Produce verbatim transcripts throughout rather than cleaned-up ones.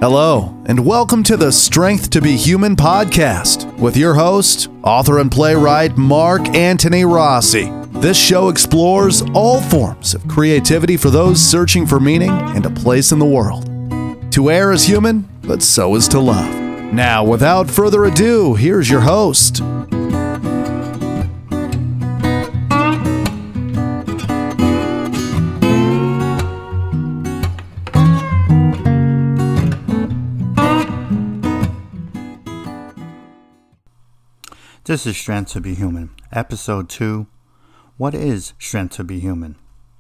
Hello, and welcome to the Strength to Be Human podcast with your host, author and playwright Mark Anthony Rossi. This show explores all forms of creativity for those searching for meaning and a place in the world. To err is human, but so is to love. Now, without further ado, here's your host. This is Strength to Be Human, Episode two. What is Strength to Be Human?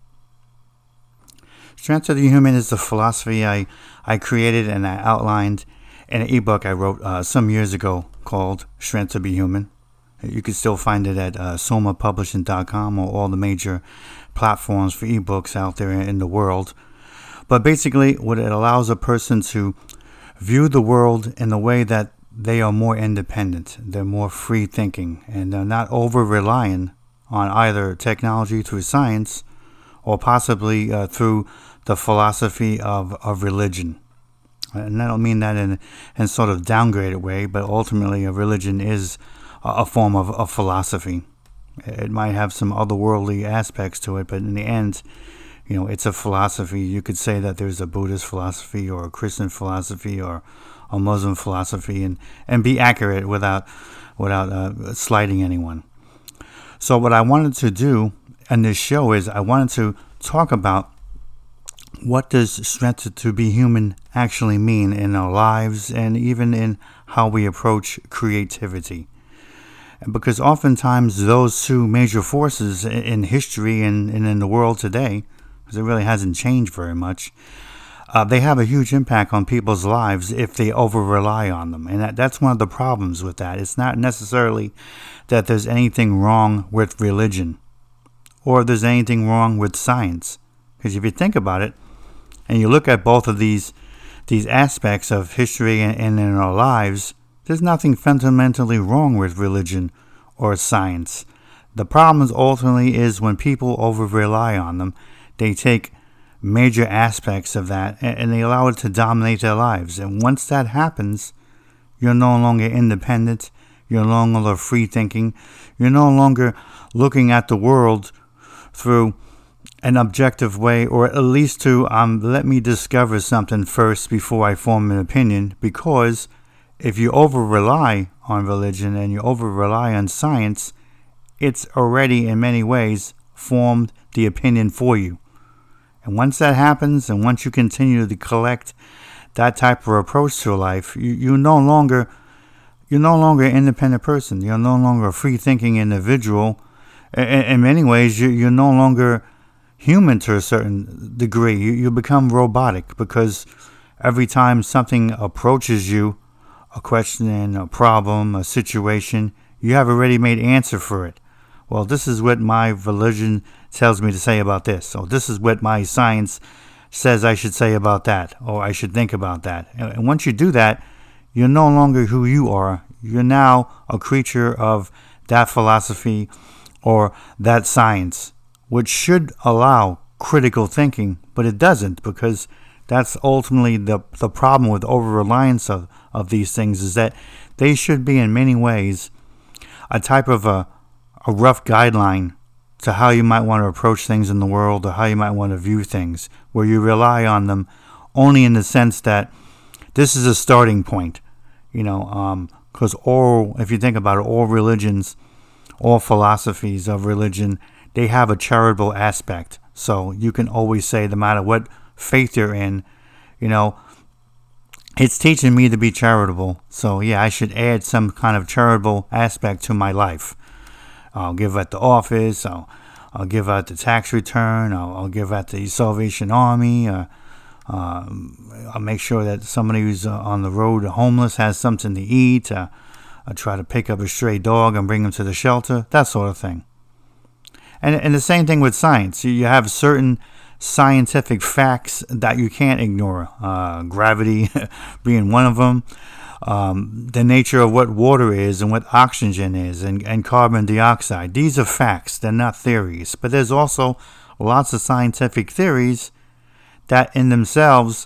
Strength to Be Human is the philosophy I, I created and I outlined in an ebook I wrote uh, some years ago called Strength to Be Human. You can still find it at uh, soma publishing dot com or all the major platforms for ebooks out there in the world. But basically, what it allows a person to view the world in a way that they are more independent, they're more free thinking, and they're not over relying on either technology through science or possibly uh, through the philosophy of, of religion. And I don't mean that in in sort of downgraded way, but ultimately a religion is a, a form of, of philosophy. It might have some otherworldly aspects to it, but in the end, you know, it's a philosophy. You could say that there's a Buddhist philosophy or a Christian philosophy or a Muslim philosophy, and, and be accurate without without uh, slighting anyone. So what I wanted to do in this show is I wanted to talk about what does strength to be human actually mean in our lives and even in how we approach creativity. Because oftentimes those two major forces in history and, and in the world today, because it really hasn't changed very much, Uh, they have a huge impact on people's lives if they over-rely on them. And that, that's one of the problems with that. It's not necessarily that there's anything wrong with religion or there's anything wrong with science. Because if you think about it and you look at both of these these aspects of history and, and in our lives, there's nothing fundamentally wrong with religion or science. The problem ultimately is when people over-rely on them, they take major aspects of that and they allow it to dominate their lives. And once that happens, you're no longer independent, you're no longer free thinking, you're no longer looking at the world through an objective way, or at least to um let me discover something first before I form an opinion. Because if you over rely on religion and you over rely on science, it's already in many ways formed the opinion for you. And once that happens, and once you continue to collect that type of approach to life, you, you no longer, you're no longer an independent person. You're no longer a free-thinking individual. In, in many ways, you, you're no longer human to a certain degree. You, you become robotic because every time something approaches you, a question, a problem, a situation, you have a ready-made answer for it. Well, this is what my religion tells me to say about this. Or this is what my science says I should say about that. Or I should think about that. And once you do that, you're no longer who you are. You're now a creature of that philosophy or that science, which should allow critical thinking, but it doesn't, because that's ultimately the the problem with over-reliance of, of these things, is that they should be in many ways a type of a a rough guideline to how you might want to approach things in the world or how you might want to view things, where you rely on them only in the sense that this is a starting point, you know, because um, all, if you think about it, all religions, all philosophies of religion, they have a charitable aspect. So you can always say, no matter what faith you're in, you know, it's teaching me to be charitable. So yeah, I should add some kind of charitable aspect to my life. I'll give at the office, I'll, I'll give out the tax return, I'll, I'll give at the Salvation Army, uh, uh, I'll make sure that somebody who's uh, on the road homeless has something to eat, uh, I'll try to pick up a stray dog and bring him to the shelter, that sort of thing. And, and the same thing with science. You have certain scientific facts that you can't ignore, uh, gravity being one of them. Um, the nature of what water is and what oxygen is and, and carbon dioxide. These are facts. They're not theories. But there's also lots of scientific theories that in themselves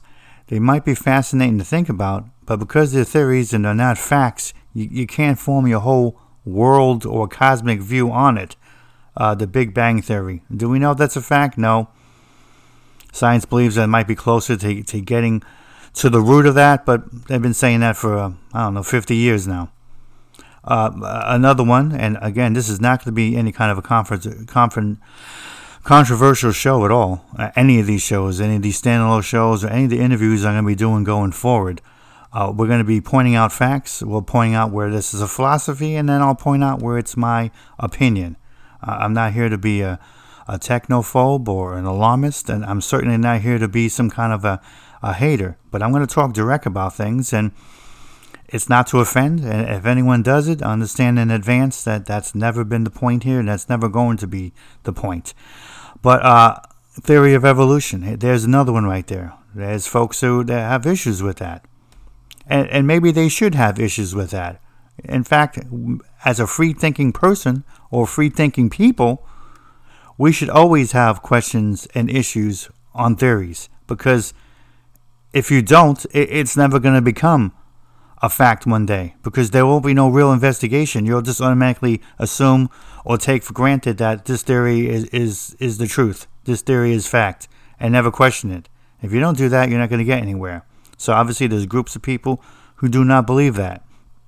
They might be fascinating to think about, but because they're theories and they're not facts, you, you can't form your whole world or cosmic view on it. Uh, the Big Bang Theory. Do we know that's a fact? No. Science believes that it might be closer to, to getting to the root of that, but they've been saying that for, uh, I don't know, fifty years now. Uh, another one, and again, this is not going to be any kind of a conference, conference, controversial show at all. Uh, any of these shows, any of these standalone shows, or any of the interviews I'm going to be doing going forward. Uh, we're going to be pointing out facts. We'll point out where this is a philosophy, and then I'll point out where it's my opinion. Uh, I'm not here to be a, a technophobe or an alarmist, and I'm certainly not here to be some kind of a, a hater. But I'm going to talk direct about things, and it's not to offend. And if anyone does it, understand in advance that that's never been the point here, and that's never going to be the point. But uh, theory of evolution, there's another one right there. There's folks who that have issues with that. And, and maybe they should have issues with that. In fact, as a free-thinking person or free-thinking people, we should always have questions and issues on theories. Because if you don't, it, it's never going to become a fact one day. Because there will be no real investigation. You'll just automatically assume or take for granted that this theory is, is, is the truth. This theory is fact. And never question it. If you don't do that, you're not going to get anywhere. So obviously there's groups of people who do not believe that.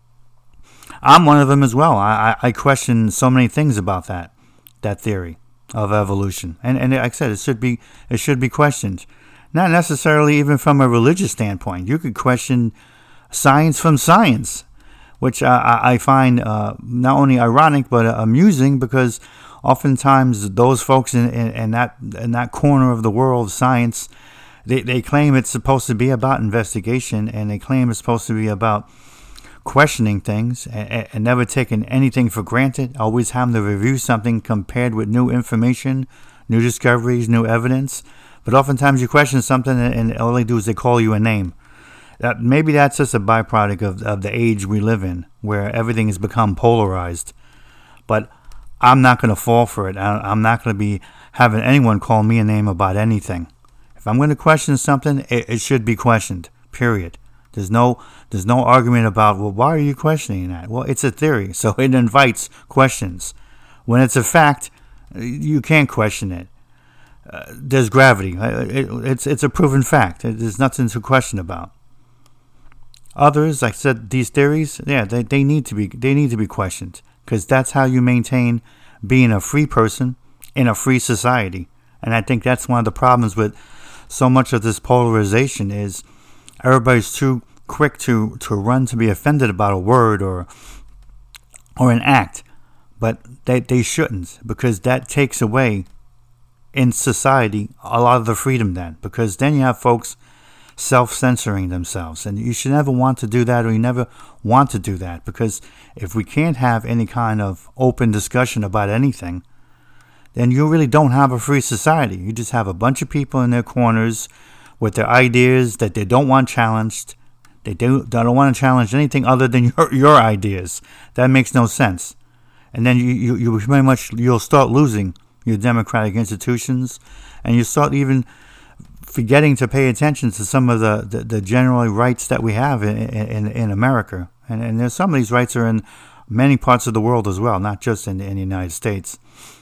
I'm one of them as well. I, I, I question so many things about that, that theory of evolution. And and like I said, it should be it should be questioned. Not necessarily even from a religious standpoint. You could question science from science, which I, I find uh, not only ironic but amusing, because oftentimes those folks in, in, in that in that corner of the world, science, They they claim it's supposed to be about investigation, and they claim it's supposed to be about questioning things and, and never taking anything for granted, always having to review something compared with new information, new discoveries, new evidence. But oftentimes you question something and all they do is they call you a name. That, maybe that's just a byproduct of, of the age we live in, where everything has become polarized. But I'm not going to fall for it. I, I'm not going to be having anyone call me a name about anything. If I'm going to question something, it, it should be questioned, period. There's no there's no argument about, well, why are you questioning that? Well, it's a theory, so it invites questions. When it's a fact, you can't question it. Uh, there's gravity. It, it's it's a proven fact. There's nothing to question about. Others, like I said, these theories, yeah, they, they need to be they need to be questioned, because that's how you maintain being a free person in a free society. And I think that's one of the problems with so much of this polarization is everybody's too quick to, to run to be offended about a word or or an act. But they, they shouldn't, because that takes away in society a lot of the freedom then. Because then you have folks self-censoring themselves. And you should never want to do that, or you never want to do that. Because if we can't have any kind of open discussion about anything, then you really don't have a free society. You just have a bunch of people in their corners with their ideas that they don't want challenged. They don't, they don't want to challenge anything other than your your ideas. That makes no sense. And then you, you, you pretty much, you'll start losing your democratic institutions, and you start even forgetting to pay attention to some of the, the, the general rights that we have in, in, in America. And, and there's some of these rights are in many parts of the world as well, not just in, in the United States.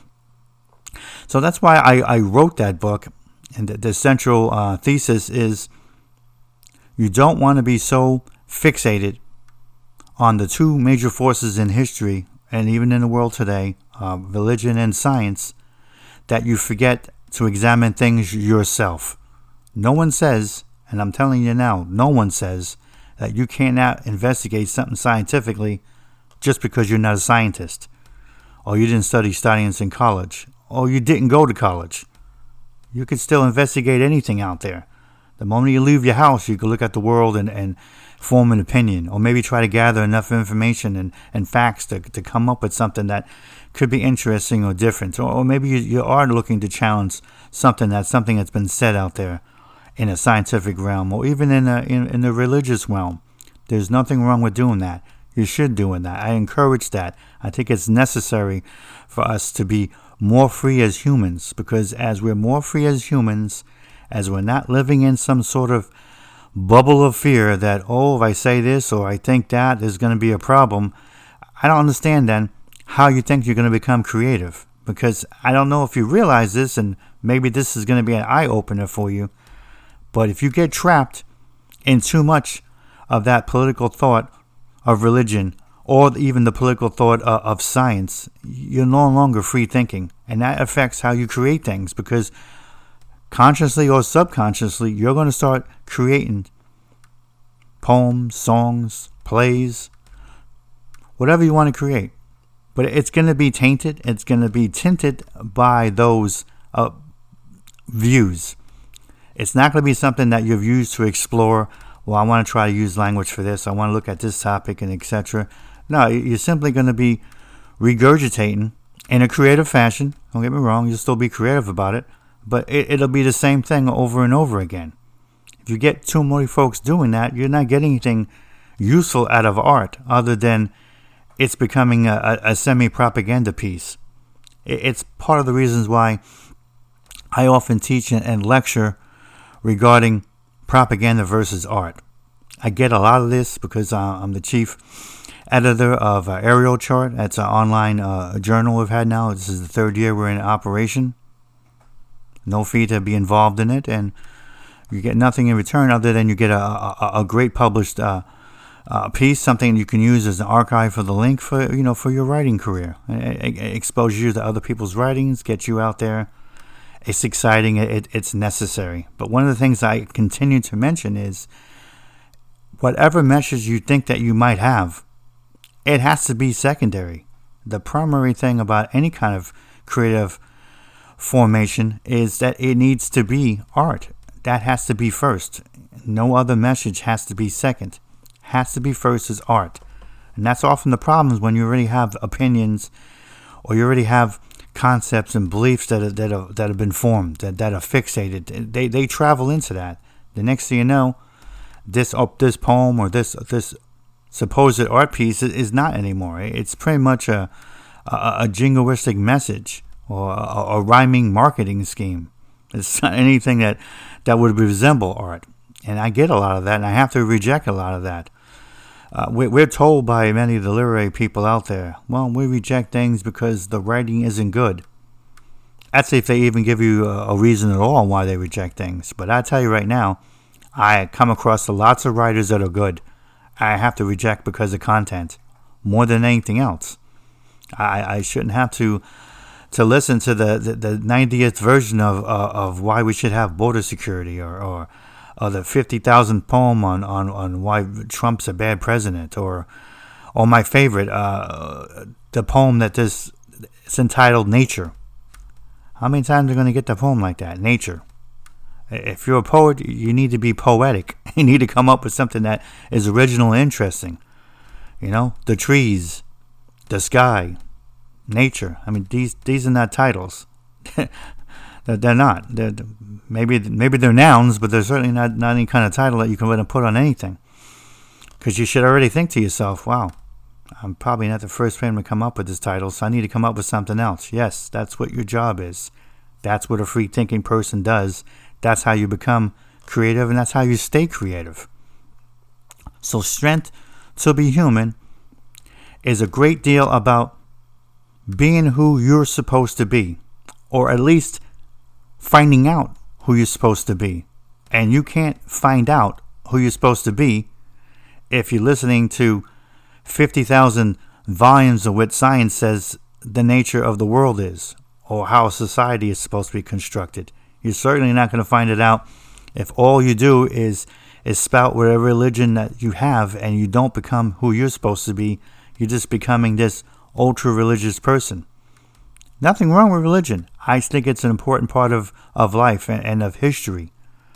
So that's why I, I wrote that book, and the, the central uh, thesis is you don't want to be so fixated on the two major forces in history and even in the world today, uh, religion and science, that you forget to examine things yourself. No one says, and I'm telling you now, no one says that you cannot investigate something scientifically just because you're not a scientist, or you didn't study science in college, or you didn't go to college. You could still investigate anything out there. The moment you leave your house, you can look at the world and, and form an opinion, or maybe try to gather enough information and, and facts to, to come up with something that could be interesting or different. Or, or maybe you, you are looking to challenge something that's something that's been said out there in a scientific realm, or even in, a, in, in the religious realm. There's nothing wrong with doing that. You should do that. I encourage that. I think it's necessary for us to be more free as humans, because as we're more free as humans, as we're not living in some sort of bubble of fear that, oh, if I say this or I think that, there's going to be a problem. I don't understand then how you think you're going to become creative, because I don't know if you realize this, and maybe this is going to be an eye-opener for you, but if you get trapped in too much of that political thought of religion, or even the political thought of, of science, you're no longer free thinking, and that affects how you create things, because consciously or subconsciously, you're going to start creating poems, songs, plays, whatever you want to create. But it's going to be tainted. It's going to be tinted by those uh, views. It's not going to be something that you've used to explore. Well, I want to try to use language for this. I want to look at this topic and et cetera. No, you're simply going to be regurgitating in a creative fashion. Don't get me wrong. You'll still be creative about it. But it, it'll be the same thing over and over again. If you get too many folks doing that, you're not getting anything useful out of art other than it's becoming a, a, a semi-propaganda piece. It, it's part of the reasons why I often teach and, and lecture regarding propaganda versus art. I get a lot of this because uh, I'm the chief editor of uh, Aerial Chart. That's an online uh, journal we've had now. This is the third year we're in operation. No fee to be involved in it, and you get nothing in return other than you get a, a, a great published uh, uh, piece, something you can use as an archive for the link for you know for your writing career. It, it exposes you to other people's writings, gets you out there. It's exciting. It, it's necessary. But one of the things I continue to mention is whatever message you think that you might have, it has to be secondary. The primary thing about any kind of creative formation is that it needs to be art. That has to be first. No other message has to be second. Has to be first is art. And that's often the problem when you already have opinions or you already have concepts and beliefs that are, that are, that have been formed, that, that are fixated. They they travel into that. The next thing you know, this oh, this poem or this this supposed art piece is not anymore. It's pretty much a a, a jingoistic message or a, a rhyming marketing scheme. It's not anything that, that would resemble art. And I get a lot of that, and I have to reject a lot of that. Uh, we, we're told by many of the literary people out there, well, we reject things because the writing isn't good. That's if they even give you a, a reason at all why they reject things. But I tell you right now, I come across lots of writers that are good. I have to reject because of content more than anything else. I, I shouldn't have to to listen to the, the, the ninetieth version of uh, of why we should have border security or, or, or the fifty thousandth poem on, on, on why Trump's a bad president or or my favorite, uh, the poem that this, it's entitled Nature. How many times are you going to get the poem like that? Nature. If you're a poet, you need to be poetic. You need to come up with something that is original and interesting. You know, the trees, the sky, nature. I mean, these these are not titles. They're not. They're, maybe maybe they're nouns, but they're certainly not, not any kind of title that you can let them put on anything. Because you should already think to yourself, wow, I'm probably not the first person to come up with this title, so I need to come up with something else. Yes, that's what your job is. That's what a free-thinking person does. That's how you become creative, and that's how you stay creative. So Strength to Be Human is a great deal about being who you're supposed to be, or at least finding out who you're supposed to be. And you can't find out who you're supposed to be if you're listening to fifty thousand volumes of what science says the nature of the world is, or how society is supposed to be constructed. You're certainly not going to find it out if all you do is is spout whatever religion that you have and you don't become who you're supposed to be. You're just becoming this ultra-religious person. Nothing wrong with religion. I think it's an important part of, of life and, and of history.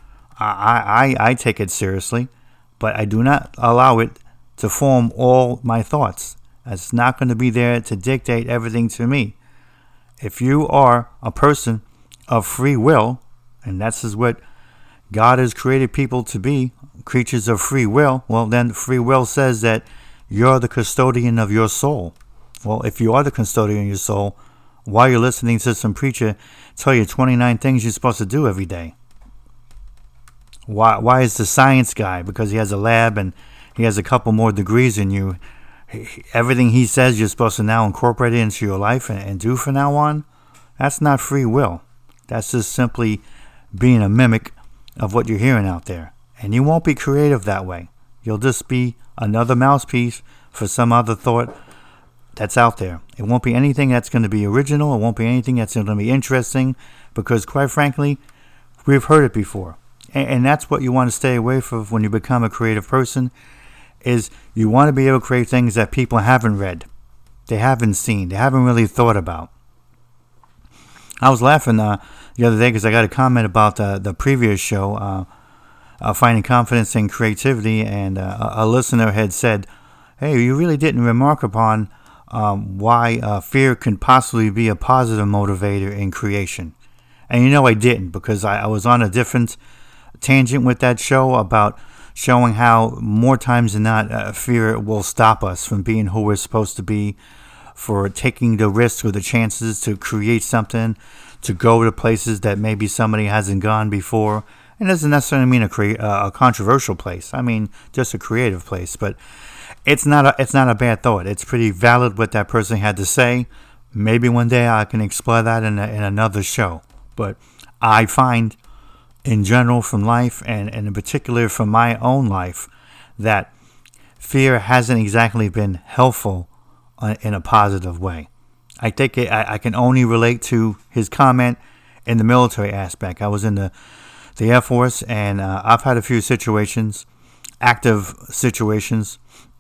I, I, I take it seriously, but I do not allow it to form all my thoughts. It's not going to be there to dictate everything to me. If you are a person of free will, and that's is what God has created people to be, creatures of free will, well then free will says that you're the custodian of your soul. Well, if you are the custodian of your soul, why are you listening to some preacher tell you twenty-nine things you're supposed to do every day? Why, why is the science guy, because he has a lab and he has a couple more degrees than you, he, everything he says you're supposed to now incorporate it into your life and, and do from now on? That's not free will. That's just simply being a mimic of what you're hearing out there. And you won't be creative that way. You'll just be another mouthpiece for some other thought that's out there. It won't be anything that's going to be original. It won't be anything that's going to be interesting, because quite frankly, we've heard it before. And, and that's what you want to stay away from when you become a creative person, is you want to be able to create things that people haven't read, they haven't seen, they haven't really thought about. I was laughing uh, the other day because I got a comment about uh, the previous show, uh, uh, Finding Confidence in Creativity, and uh, a listener had said, hey, you really didn't remark upon um, why uh, fear can possibly be a positive motivator in creation. And you know I didn't, because I, I was on a different tangent with that show about showing how more times than not uh, fear will stop us from being who we're supposed to be, for taking the risk or the chances to create something, to go to places that maybe somebody hasn't gone before. And it doesn't necessarily mean a, cre- uh, a controversial place. I mean, just a creative place. But it's not a, it's not a bad thought. It's pretty valid what that person had to say. Maybe one day I can explore that in, a, in another show. But I find, in general from life, and, and in particular from my own life, that fear hasn't exactly been helpful in a positive way. I think it, I, I can only relate to his comment in the military aspect. I was in the, the Air Force, and uh, I've had a few situations, active situations,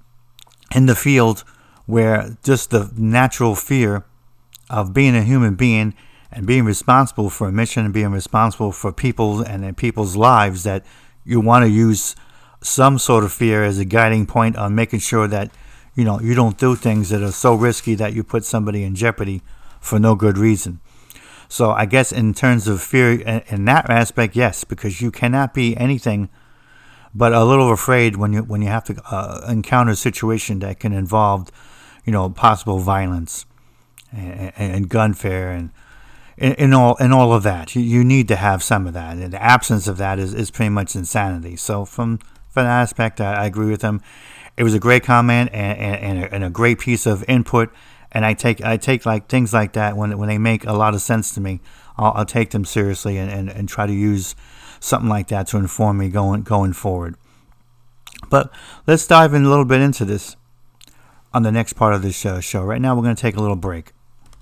in the field where just the natural fear of being a human being and being responsible for a mission and being responsible for people and people's lives, that you want to use some sort of fear as a guiding point on making sure that you know you don't do things that are so risky that you put somebody in jeopardy for no good reason. So I guess in terms of fear in that aspect, yes, because you cannot be anything but a little afraid when you when you have to uh, encounter a situation that can involve, you know, possible violence and, and gunfare and in, in all in all of that. You, you need to have some of that, and the absence of that is, is pretty much insanity. So from from that aspect, I, I agree with him. It was a great comment and, and, and, a, and a great piece of input. And I take I take like things like that when when they make a lot of sense to me. I'll, I'll take them seriously and, and, and try to use something like that to inform me going going forward. But let's dive in a little bit into this on the next part of this uh, show. Right now, we're going to take a little break.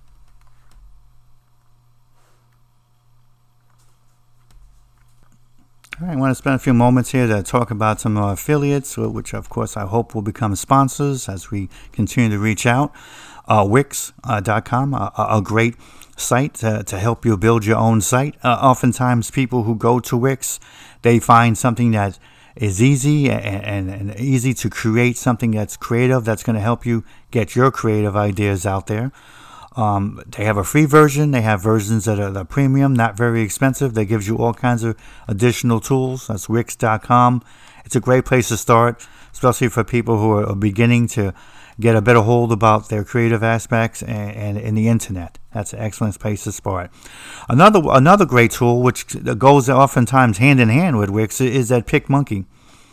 All right, I want to spend a few moments here to talk about some uh, affiliates, which of course I hope will become sponsors as we continue to reach out. Uh, Wix dot com, uh, a, a great site to, to help you build your own site. Uh, oftentimes people who go to Wix, they find something that is easy and, and, and easy to create, something that's creative, that's going to help you get your creative ideas out there. Um, they have a free version. They have versions that are the premium, not very expensive. That gives you all kinds of additional tools. That's Wix dot com. It's a great place to start, especially for people who are beginning to get a better hold about their creative aspects and, and in the internet. That's an excellent place to start. Another another great tool, which goes oftentimes hand in hand with Wix, is at pick monkey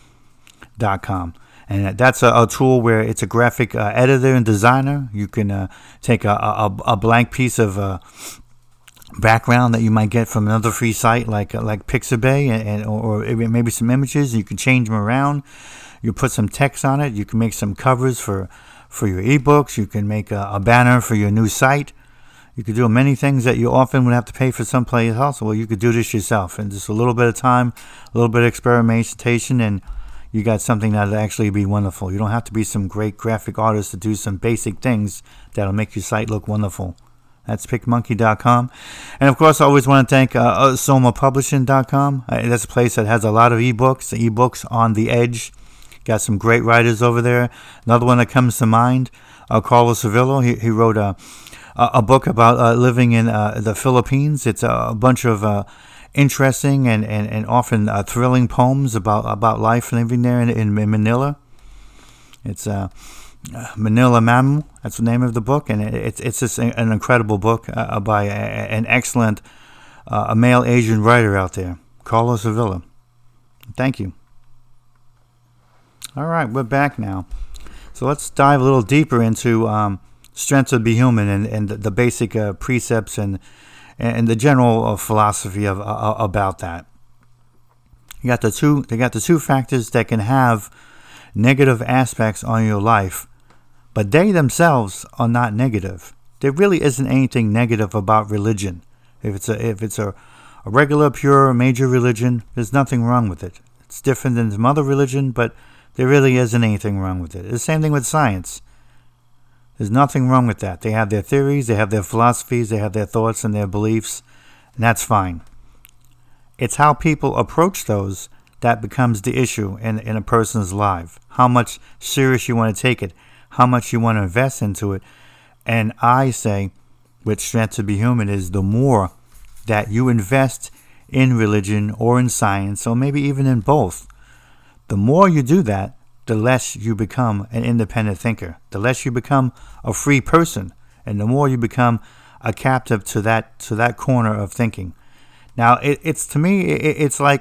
dot com. And that's a, a tool where it's a graphic uh, editor and designer. You can uh, take a, a, a blank piece of uh, background that you might get from another free site like uh, like Pixabay, and, and or, or maybe some images. You can change them around. You put some text on it. You can make some covers for, for your ebooks. You can make a, a banner for your new site. You could do many things that you often would have to pay for someplace else. Well, you could do this yourself. And just a little bit of time, a little bit of experimentation, and you got something that'll actually be wonderful. You don't have to be some great graphic artist to do some basic things that'll make your site look wonderful. That's pick monkey dot com. And of course, I always want to thank uh, soma publishing dot com. Uh, that's a place that has a lot of ebooks, ebooks on the edge. Got some great writers over there. Another one that comes to mind, uh, Carlos Sevilla. He, he wrote a, a book about uh, living in uh, the Philippines. It's a bunch of uh, interesting and, and, and often uh, thrilling poems about, about life living there in, in Manila. It's uh, Manila Mamu. That's the name of the book. And it, it's it's just an incredible book uh, by a, an excellent uh, a male Asian writer out there, Carlos Sevilla. Thank you. All right, we're back now. So let's dive a little deeper into um, Strength to be Human and, and the, the basic uh, precepts and and the general uh, philosophy of uh, about that. You got the two. They got the two factors that can have negative aspects on your life, but they themselves are not negative. There really isn't anything negative about religion. If it's a if it's a, a regular, pure, major religion, there's nothing wrong with it. It's different than some other religion, but there really isn't anything wrong with it. It's the same thing with science. There's nothing wrong with that. They have their theories, they have their philosophies, they have their thoughts and their beliefs, and that's fine. It's how people approach those that becomes the issue in, in a person's life. How much serious you want to take it, how much you want to invest into it. And I say, with Strength to be Human, is the more that you invest in religion or in science, or maybe even in both, the more you do that, the less you become an independent thinker, the less you become a free person, and the more you become a captive to that to that corner of thinking. Now, it, it's to me, it, it's like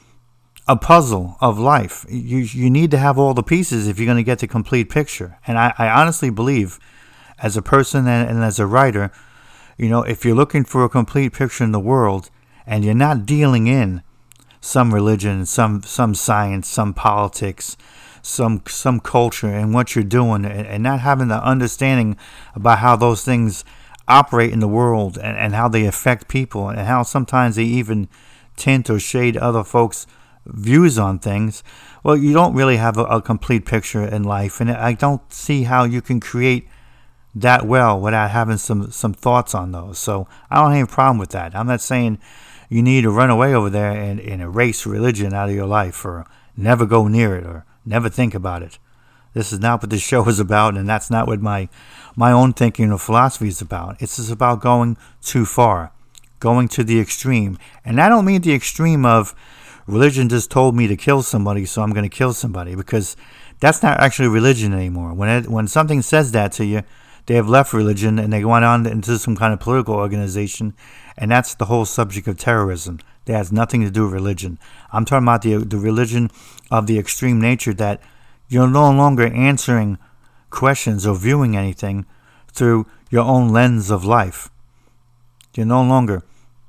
a puzzle of life. You you need to have all the pieces if you're going to get the complete picture. And I, I honestly believe, as a person and, and as a writer, you know, if you're looking for a complete picture in the world and you're not dealing in some religion, some some science, some politics, some some culture and what you're doing, and, and not having the understanding about how those things operate in the world and, and how they affect people and how sometimes they even tint or shade other folks' views on things, well, you don't really have a, a complete picture in life. And I don't see how you can create that well without having some, some thoughts on those. So I don't have a problem with that. I'm not saying you need to run away over there and, and erase religion out of your life or never go near it or never think about it. This is not what this show is about, and that's not what my my own thinking or philosophy is about. It's just about going too far, going to the extreme. And I don't mean the extreme of religion just told me to kill somebody, so I'm going to kill somebody, because that's not actually religion anymore. When it, when something says that to you, they have left religion and they went on into some kind of political organization, and that's the whole subject of terrorism. That has nothing to do with religion. I'm talking about the the religion of the extreme nature that you're no longer answering questions or viewing anything through your own lens of life. You're no longer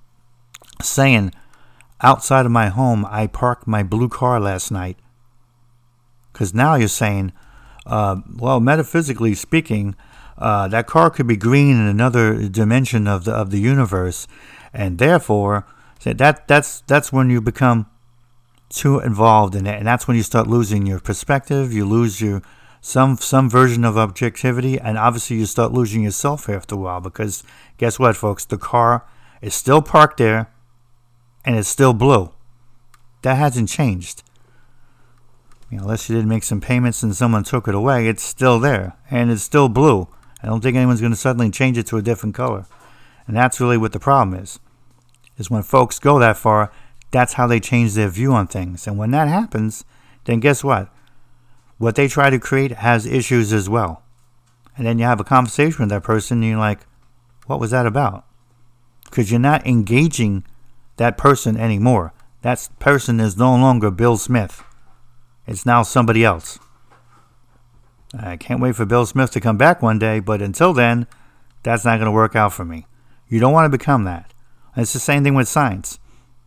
saying, outside of my home, I parked my blue car last night. Because now you're saying, uh, well, metaphysically speaking, uh, that car could be green in another dimension of the of the universe, and therefore, that that's that's when you become too involved in it, and that's when you start losing your perspective. You lose your some some version of objectivity, and obviously you start losing yourself after a while, because guess what, folks? The car is still parked there, and it's still blue. That hasn't changed. You know, unless you did make some payments and someone took it away, it's still there, and it's still blue. I don't think anyone's going to suddenly change it to a different color. And that's really what the problem is, is when folks go that far, that's how they change their view on things. And when that happens, then guess what? What they try to create has issues as well. And then you have a conversation with that person, and you're like, what was that about? Because you're not engaging that person anymore. That person is no longer Bill Smith. It's now somebody else. I can't wait for Bill Smith to come back one day, but until then, that's not going to work out for me. You don't want to become that. It's the same thing with science.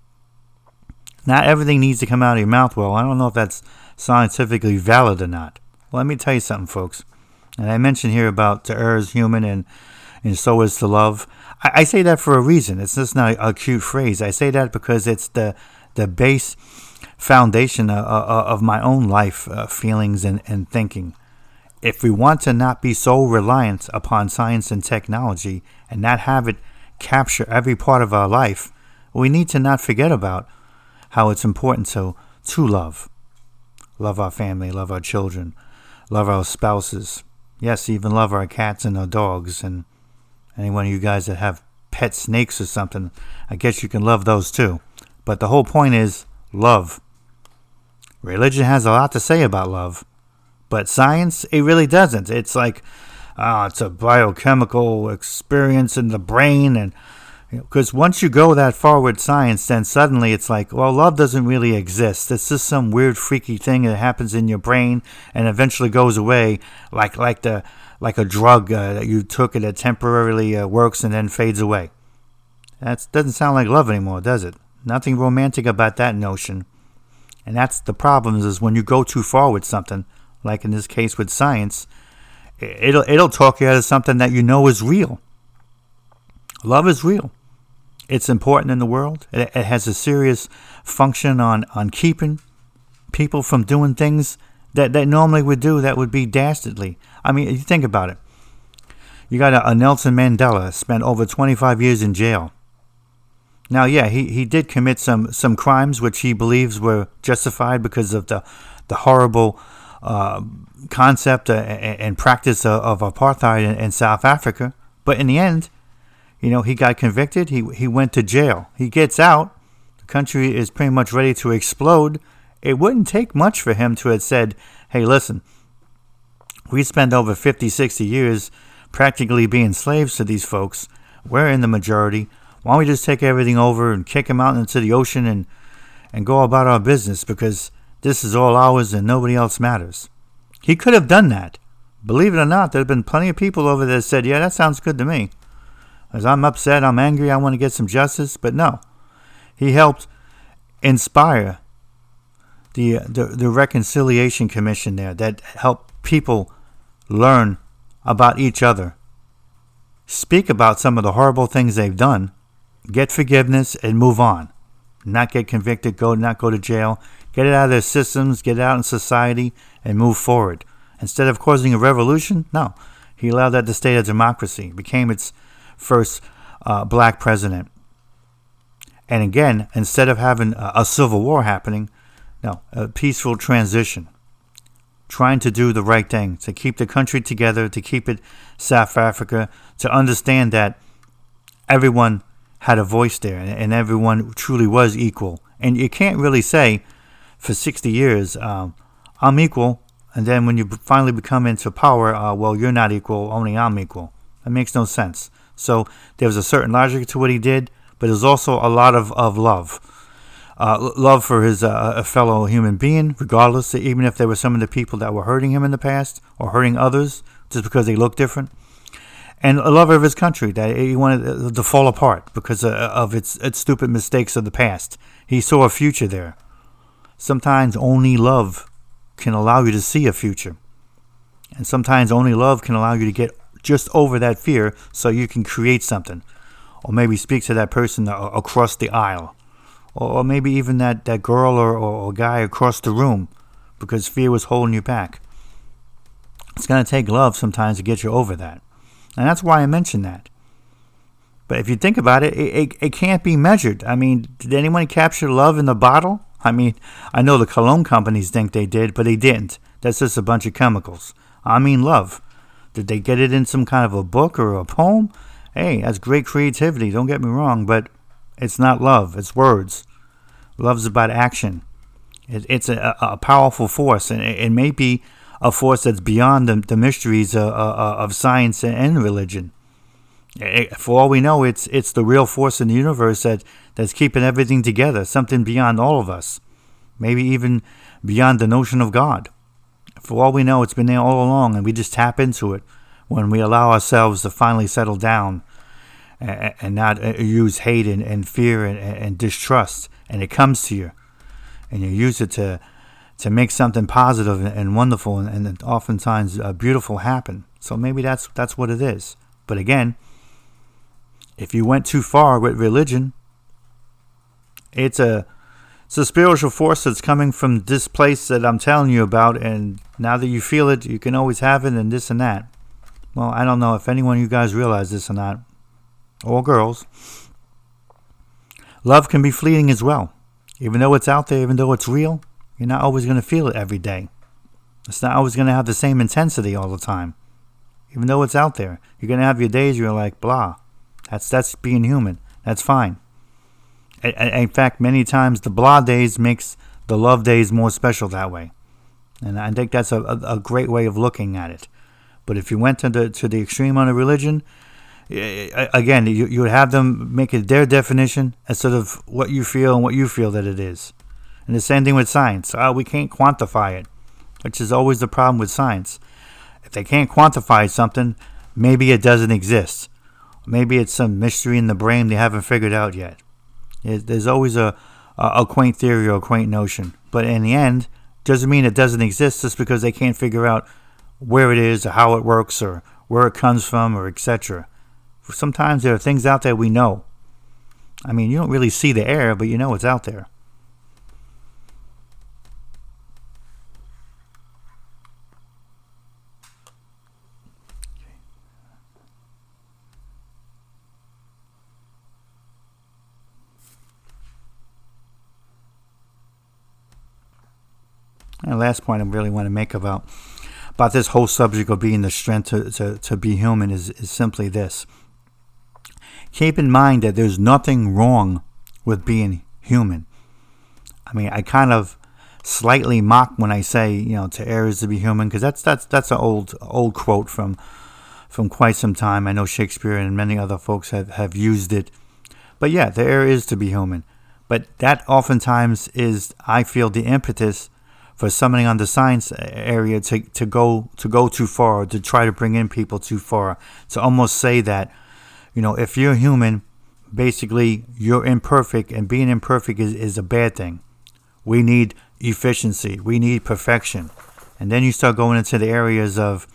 Not everything needs to come out of your mouth. Well, I don't know if that's scientifically valid or not. Well, let me tell you something, folks. And I mentioned here about to err is human and, and so is to love. I, I say that for a reason. It's just not a cute phrase. I say that because it's the the base foundation of, of my own life uh, feelings and, and thinking. If we want to not be so reliant upon science and technology and not have it capture every part of our life, we need to not forget about how it's important to, to love. Love our family, love our children, love our spouses. Yes, even love our cats and our dogs. And any one of you guys that have pet snakes or something, I guess you can love those too. But the whole point is love. Religion has a lot to say about love. But science, it really doesn't. It's like, oh, it's a biochemical experience in the brain, and Because once you go that far with science, then suddenly it's like, well, love doesn't really exist. It's just some weird, freaky thing that happens in your brain and eventually goes away, like like the like a drug uh, that you took and it temporarily uh, works and then fades away. That doesn't sound like love anymore, does it? Nothing romantic about that notion. And that's the problem, is when you go too far with something, like in this case with science, it'll it'll talk you out of something that you know is real. Love is real. It's important in the world. It, it has a serious function on, on keeping people from doing things that they normally would do that would be dastardly. I mean, you think about it. You got a, a Nelson Mandela spent over twenty-five years in jail. Now, yeah, he, he did commit some, some crimes which he believes were justified because of the the horrible uh, concept uh, and, and practice of, of apartheid in, in South Africa. But in the end, you know, he got convicted. He he went to jail. He gets out. The country is pretty much ready to explode. It wouldn't take much for him to have said, hey, listen, we spent over fifty, sixty years practically being slaves to these folks. We're in the majority. Why don't we just take everything over and kick them out into the ocean and, and go about our business, because this is all ours and nobody else matters. He could have done that. Believe it or not, there have been plenty of people over there that said, yeah, that sounds good to me. As I'm upset, I'm angry, I want to get some justice. But no, he helped inspire the, the, the Reconciliation Commission there that helped people learn about each other, speak about some of the horrible things they've done, get forgiveness, and move on. Not get convicted, go not go to jail. Get it out of their systems, get it out in society, and move forward. Instead of causing a revolution, no. He allowed that to stay a democracy. Became its first uh, black president. And again, instead of having a, a civil war happening, no, a peaceful transition. Trying to do the right thing, to keep the country together, to keep it South Africa, to understand that everyone had a voice there and everyone truly was equal. And you can't really say for sixty years, um, I'm equal, and then when you finally become into power, uh, well, you're not equal, only I'm equal. That makes no sense. So there was a certain logic to what he did, but there's also a lot of, of love. Uh, love for his uh, a fellow human being, regardless, even if there were some of the people that were hurting him in the past or hurting others just because they look different. And a love of his country, that he wanted to fall apart because of its, its stupid mistakes of the past. He saw a future there. Sometimes only love can allow you to see a future. And sometimes only love can allow you to get just over that fear so you can create something. Or maybe speak to that person across the aisle. Or maybe even that, that girl or, or, or guy across the room, because fear was holding you back. It's going to take love sometimes to get you over that. And that's why I mentioned that. But if you think about it, it, it, it can't be measured. I mean, did anyone capture love in the bottle? I mean, I know the cologne companies think they did, but they didn't. That's just a bunch of chemicals. I mean love. Did they get it in some kind of a book or a poem? Hey, that's great creativity, don't get me wrong, but it's not love, it's words. Love's about action. It, it's a, a powerful force, and it, it may be a force that's beyond the, the mysteries uh, uh, of science and religion. It, for all we know, it's it's the real force in the universe that, that's keeping everything together, something beyond all of us, maybe even beyond the notion of God. For all we know, it's been there all along, and we just tap into it when we allow ourselves to finally settle down and, and not use hate and, and fear and, and distrust. And it comes to you, and you use it to to make something positive and wonderful and, and oftentimes uh, beautiful happen. So maybe that's that's what it is. But again, if you went too far with religion, it's a it's a spiritual force that's coming from this place that I'm telling you about, and now that you feel it, you can always have it and this and that. Well, I don't know if anyone of you guys realize this or not, or girls. Love can be fleeting as well. Even though it's out there, even though it's real, you're not always going to feel it every day. It's not always going to have the same intensity all the time. Even though it's out there, you're going to have your days where you're like, blah. That's that's being human. That's fine. In fact, many times the blah days makes the love days more special that way. And I think that's a, a, a great way of looking at it. But if you went to the to the extreme on a religion, Again, you, you would have them make it their definition instead of what you feel and what you feel that it is. And the same thing with science. Uh, we can't quantify it, which is always the problem with science. If they can't quantify something, maybe it doesn't exist. Maybe it's some mystery in the brain they haven't figured out yet. It, there's always a, a, a quaint theory or a quaint notion. But in the end, doesn't mean it doesn't exist just because they can't figure out where it is or how it works or where it comes from or et cetera. Sometimes there are things out there we know. I mean, you don't really see the air, but you know it's out there. And the last point I really want to make about about this whole subject of being the strength to, to, to be human is, is simply this. Keep in mind that there's nothing wrong with being human. I mean, I kind of slightly mock when I say, you know, to err is to be human, because that's that's that's an old old quote from from quite some time. I know Shakespeare and many other folks have, have used it. But yeah, the err is to be human. But that oftentimes is, I feel, the impetus for somebody on the science area to, to go to go too far, to try to bring in people too far, to almost say that, you know, if you're human, basically you're imperfect, and being imperfect is, is a bad thing. We need efficiency. We need perfection. And then you start going into the areas of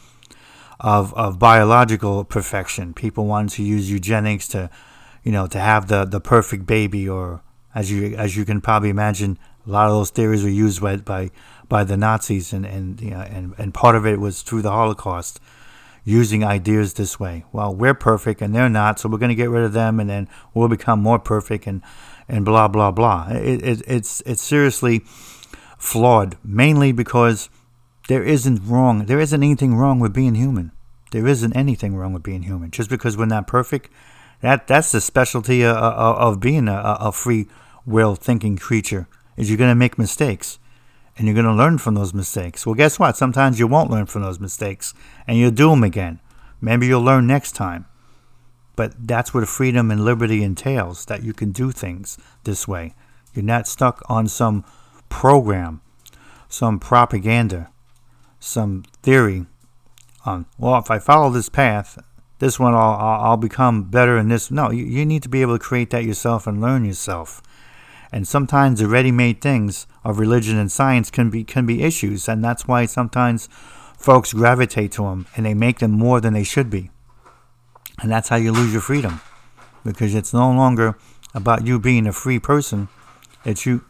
of of biological perfection. People want to use eugenics to, you know, to have the, the perfect baby, or as you as you can probably imagine, a lot of those theories were used by by, by the Nazis, and and, you know, and and part of it was through the Holocaust, using ideas this way. Well, we're perfect and they're not, so we're going to get rid of them, and then we'll become more perfect, and and blah blah blah. It, it it's it's seriously flawed, mainly because there isn't wrong. There isn't anything wrong with being human. There isn't anything wrong with being human. Just because we're not perfect, that that's the specialty of, of, of being a, a free will thinking creature. Is you're going to make mistakes, and you're going to learn from those mistakes. Well, guess what? Sometimes you won't learn from those mistakes, and you'll do them again. Maybe you'll learn next time. But that's what freedom and liberty entails, that you can do things this way. You're not stuck on some program, some propaganda, some theory on, well, if I follow this path, this one I'll, I'll, I'll become better in this. No, you, you need to be able to create that yourself and learn yourself. And sometimes the ready-made things of religion and science can be can be issues, and that's why sometimes folks gravitate to them, and they make them more than they should be. And that's how you lose your freedom, because it's no longer about you being a free person. It's you.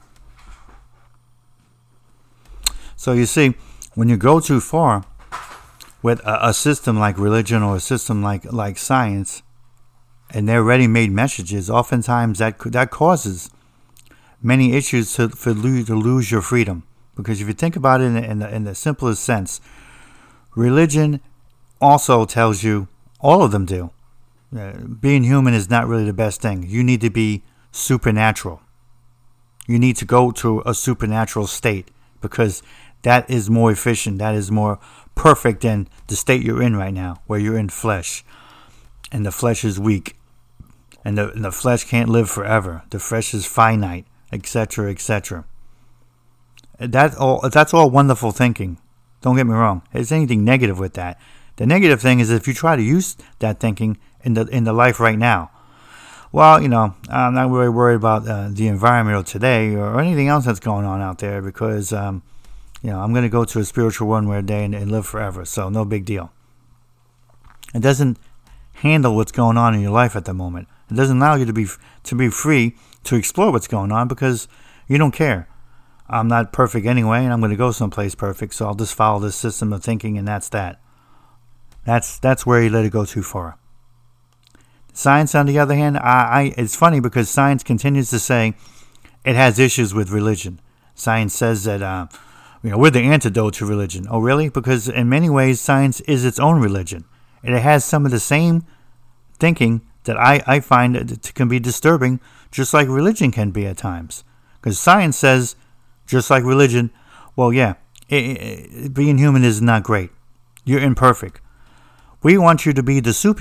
So you see, when you go too far with a, a system like religion or a system like like science, and their ready-made messages, oftentimes that that causes many issues to for you to lose your freedom. Because if you think about it in, in the in the simplest sense, religion also tells you, all of them do, uh, being human is not really the best thing. You need to be supernatural. You need to go to a supernatural state, because that is more efficient. That is more perfect than the state you're in right now, where you're in flesh, and the flesh is weak, and the, and the flesh can't live forever. The flesh is finite, et cetera, et cetera. That all that's all wonderful thinking. Don't get me wrong. There's anything negative with that. The negative thing is if you try to use that thinking in the in the life right now. Well, you know, I'm not really worried about uh, the environment today or anything else that's going on out there, because um, you know, I'm going to go to a spiritual one one day and, and live forever. So no big deal. It doesn't handle what's going on in your life at the moment. It doesn't allow you to be to be free to explore what's going on, because you don't care. I'm not perfect anyway, and I'm going to go someplace perfect, so I'll just follow this system of thinking, and that's that. That's that's where you let it go too far. Science, on the other hand, I, I it's funny because science continues to say it has issues with religion. Science says that uh, you know, we're the antidote to religion. Oh, really? Because in many ways, science is its own religion, and it has some of the same thinking that I, I find it can be disturbing, just like religion can be at times. Because science says, just like religion, well, yeah, it, it, being human is not great. You're imperfect. We want you to be the superhuman.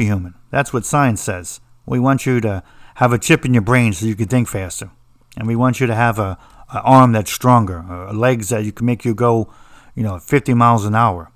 That's what science says. We want you to have a chip in your brain so you can think faster. And we want you to have a, a arm that's stronger, or legs that you can make you go, you know, fifty miles an hour.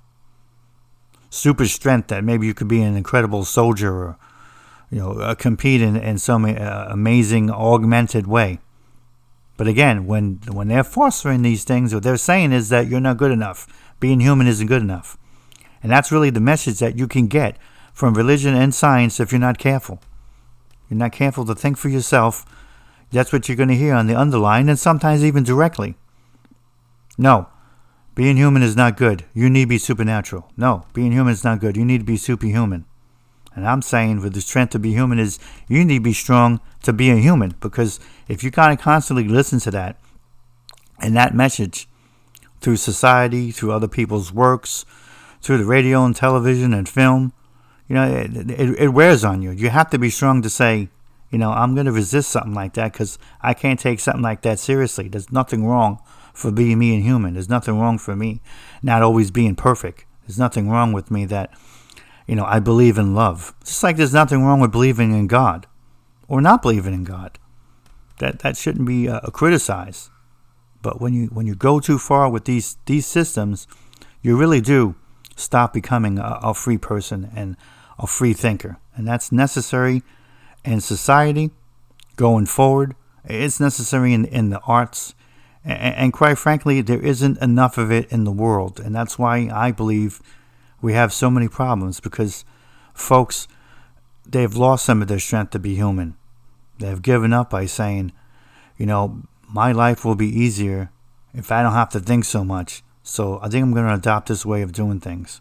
Super strength that maybe you could be an incredible soldier or, you know, uh, compete in, in some uh, amazing augmented way. But again, when when they're fostering these things, what they're saying is that you're not good enough. Being human isn't good enough. And that's really the message that you can get from religion and science if you're not careful. You're not careful to think for yourself. That's what you're going to hear on the underline, and sometimes even directly. No, being human is not good. You need to be supernatural. No, being human is not good. You need to be superhuman. And I'm saying with the strength to be human is you need to be strong to be a human. Because if you kind of constantly listen to that and that message through society, through other people's works, through the radio and television and film, you know, it, it, it wears on you. You have to be strong to say, you know, I'm going to resist something like that because I can't take something like that seriously. There's nothing wrong for being me and human. There's nothing wrong for me not always being perfect. There's nothing wrong with me that, you know, I believe in love. Just like there's nothing wrong with believing in God or not believing in God. That that shouldn't be uh, criticized. But when you when you go too far with these these systems, you really do stop becoming a, a free person and a free thinker. And that's necessary in society going forward. It's necessary in, in the arts. And, and quite frankly, there isn't enough of it in the world. And that's why I believe we have so many problems, because folks, they've lost some of their strength to be human. They've given up by saying, you know, my life will be easier if I don't have to think so much. So I think I'm going to adopt this way of doing things.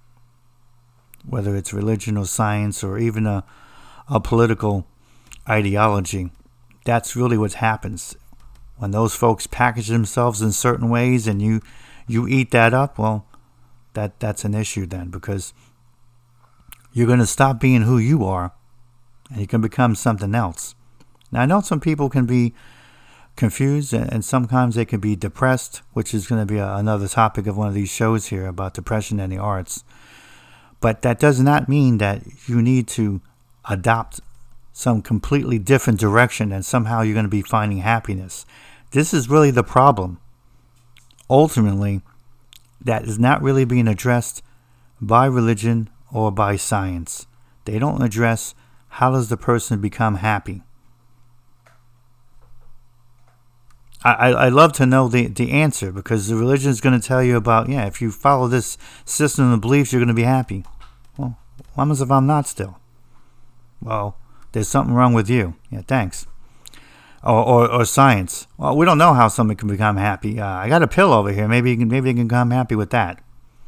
Whether it's religion or science or even a, a political ideology, that's really what happens. When those folks package themselves in certain ways and you, you eat that up, well, that that's an issue then, because you're going to stop being who you are and you can become something else. Now, I know some people can be confused and, and sometimes they can be depressed, which is going to be a, another topic of one of these shows here about depression and the arts. But that does not mean that you need to adopt some completely different direction and somehow you're going to be finding happiness. This is really the problem. Ultimately, that is not really being addressed by religion or by science. They don't address how does the person become happy. I, I love to know the, the answer, because the religion is going to tell you about, yeah, if you follow this system of beliefs, you're going to be happy. Well, what happens if I'm not still? Well, there's something wrong with you. Yeah, thanks. Or, or, or science. Well, we don't know how someone can become happy. Uh, I got a pill over here. Maybe you can, maybe you can become happy with that.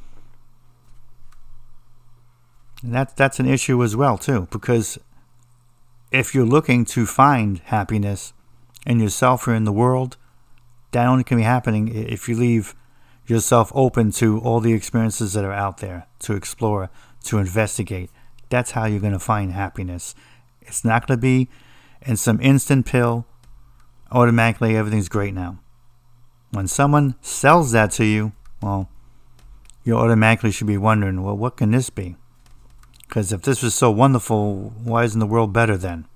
And that, that's an issue as well, too, because if you're looking to find happiness in yourself or in the world, that only can be happening if you leave yourself open to all the experiences that are out there, to explore, to investigate. That's how you're going to find happiness. It's not going to be in some instant pill, automatically everything's great now. When someone sells that to you, well, you automatically should be wondering, well, what can this be? Because if this was so wonderful, why isn't the world better then?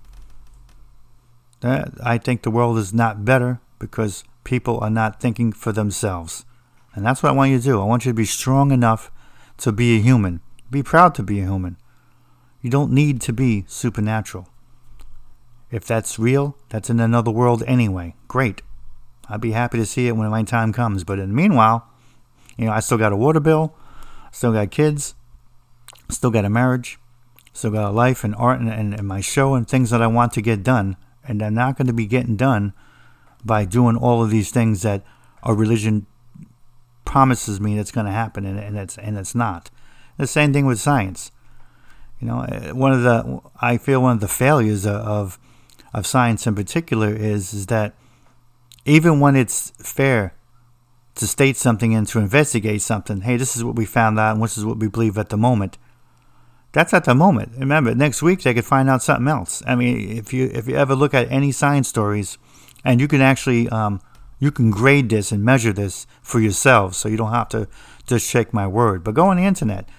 That, I think the world is not better because people are not thinking for themselves. And that's what I want you to do. I want you to be strong enough to be a human. Be proud to be a human. You don't need to be supernatural. If that's real, that's in another world anyway. Great. I'd be happy to see it when my time comes. But in the meanwhile, you know, I still got a water bill, still got kids, still got a marriage, still got a life and art and, and, and my show and things that I want to get done. And they're not going to be getting done by doing all of these things that our religion promises me that's going to happen, and, and it's and it's not. The same thing with science. You know, one of the I feel one of the failures of of science in particular is is that even when it's fair to state something and to investigate something, hey, this is what we found out and this is what we believe at the moment. That's at the moment. Remember, next week they could find out something else. I mean, if you if you ever look at any science stories, and you can actually um, you can grade this and measure this for yourselves, so you don't have to just check my word. But go on the internet.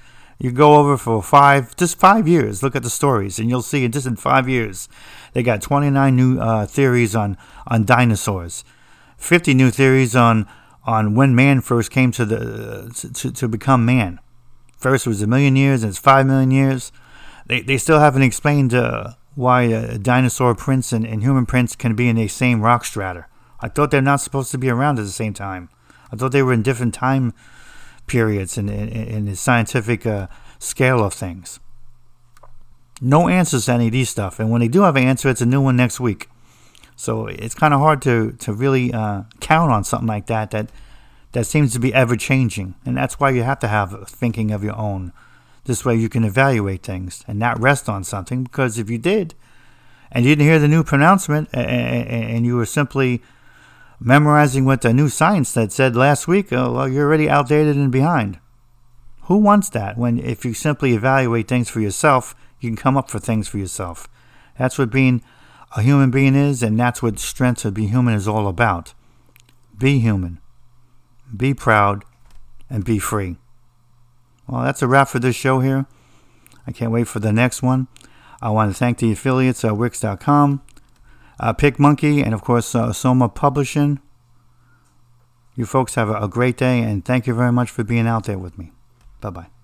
You go over for five, just five years, look at the stories, and you'll see in just in five years, they got twenty-nine new uh, theories on, on dinosaurs, fifty new theories on on when man first came to the to, to become man. First it was a million years, and it's five million years. They they still haven't explained uh, why a dinosaur prints and, and human prints can be in the same rock strata. I thought they're not supposed to be around at the same time. I thought they were in different time periods in, in, in the scientific uh, scale of things. No answers to any of these stuff. And when they do have an answer, it's a new one next week. So it's kind of hard to, to really uh, count on something like that, that that seems to be ever-changing. And that's why you have to have a thinking of your own. This way you can evaluate things and not rest on something. Because if you did, and you didn't hear the new pronouncement, and, and you were simply memorizing what the new science that said last week, oh, well, you're already outdated and behind. Who wants that? When if you simply evaluate things for yourself, you can come up for things for yourself. That's what being a human being is, and that's what Strength to Be Human is all about. Be human. Be proud. And be free. Well, that's a wrap for this show here. I can't wait for the next one. I want to thank the affiliates at Wix dot com, Uh, PicMonkey, and of course uh, Soma Publishing. You folks have a, a great day, and thank you very much for being out there with me. Bye-bye.